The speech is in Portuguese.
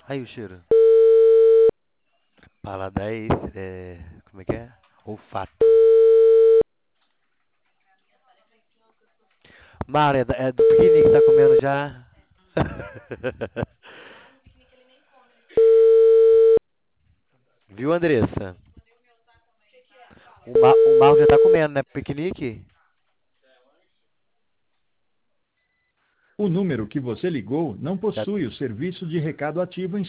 Aí o cheiro. Paladar é esse, como é que é? Olfato. Mara, é do piquenique que tá comendo já? Viu, Andressa? O Marco já tá comendo, né? Piquenique? O número que você ligou não Já possui o serviço de recado ativo em